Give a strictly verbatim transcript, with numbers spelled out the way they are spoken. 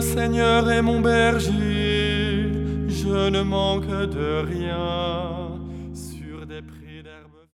Le Seigneur est mon berger, je ne manque de rien.